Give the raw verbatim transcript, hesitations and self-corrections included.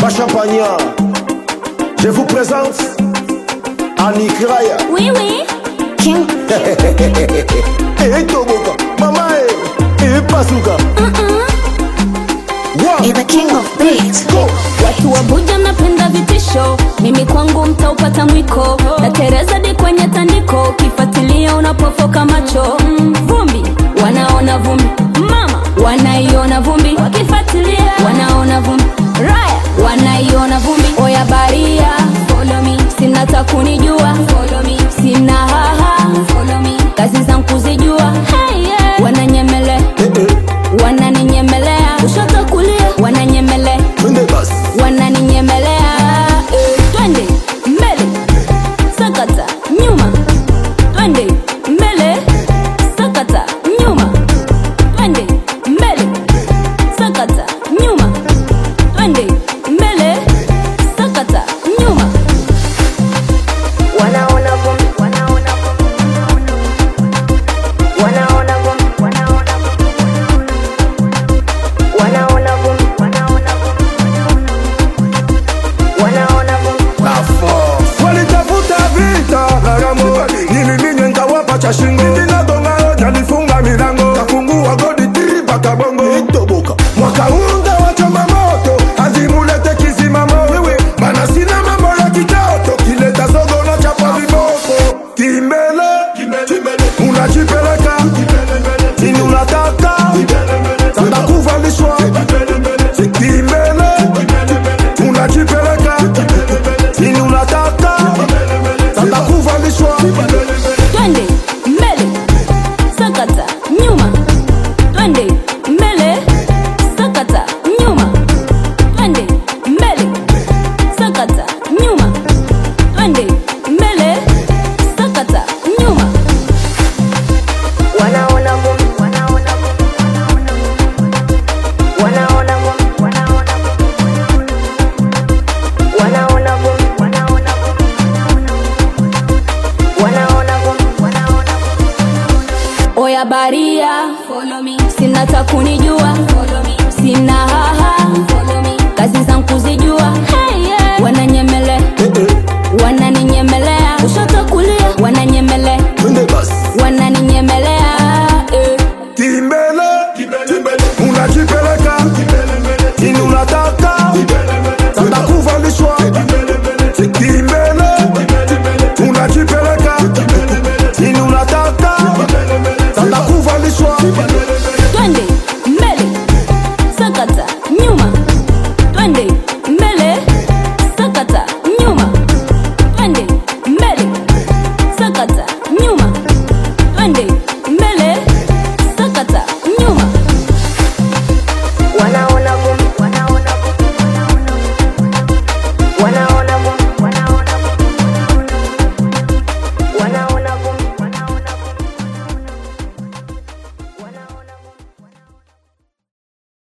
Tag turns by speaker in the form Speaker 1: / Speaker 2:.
Speaker 1: Papa Champagnat, je vous présente Annie Kraya.
Speaker 2: Oui, oui. King.
Speaker 1: Eh, Toboka, Mama, eh, Pasuka.
Speaker 2: You're the king of beats. Watu wa Buja napenda vitisho, mimi kwangu mtaupata mwiko. Natereza di kwenye tandiko, kifuatilia unapofoka macho. mm, Vumbi, wanaona vumbi. Mama, wanaiona vumbi. Wakifuatilia, wanaona vumbi. Raya, wanaiona vumbi. Oya baria, follow me. Sina takunijua, follow me. Sina haha, follow me. Kazi zangu kuzijua, hey, yeah. Wananyemele,
Speaker 1: eh, eh.
Speaker 2: wananinyemelea. Kushoto kulia, wananyemele.
Speaker 1: Twende basi,
Speaker 2: wananinyemelea. eh, Twende, mbele, sakata, nyuma. Twende, mbele, sakata, nyuma. Twende, mbele, sakata, nyuma. Twende, mbele, sakata, nyuma. Wanaona vumbi, wanaona vumbi. Wanaona vumbi, wanaona vumbi. Wanaona vumbi, wanaona vumbi. Wanaona vumbi.
Speaker 1: la force.
Speaker 3: Walitafuta vita Karamo, niliminywe nkawapa cha shingo. Ninagonga nalifunga milango, kafungua godi tiba kabongo.
Speaker 1: Toboka,
Speaker 3: Mwaka unga wachoma moto, azimulete kizima moyo. Mana sina mambo ya kitoto, kileta zogo na chapa viboko. Kimbele, unajipeleka, nini unataka, sanda kuvalishwa. Kimbele, unajipeleka, nini unataka, sanda kuvalishwa.
Speaker 2: Twende, mbele, sakata, nyuma. Twende, mbele, sakata, nyuma. Twende, mbele, sakata, nyuma. Twende, mbele, sakata, nyuma. Wanaona vumbi, wanaona vumbi. Wanaona vumbi, wanaona vumbi. Wanaona vumbi, wanaona vumbi. Wanaona vumbi, wanaona vumbi. Oya baria, follow me. Sina takunijua, follow me. Sina haha, follow me. Kazi zangu kuzijua, hey, yeah. Wananyemele,
Speaker 1: eh, eh.
Speaker 2: wananinyemelea. Kushoto kulia, wananyemele.
Speaker 1: Twende basi,
Speaker 2: Wananinyemelea. eh.
Speaker 3: Kimbele, unajipeleka, nini unataka,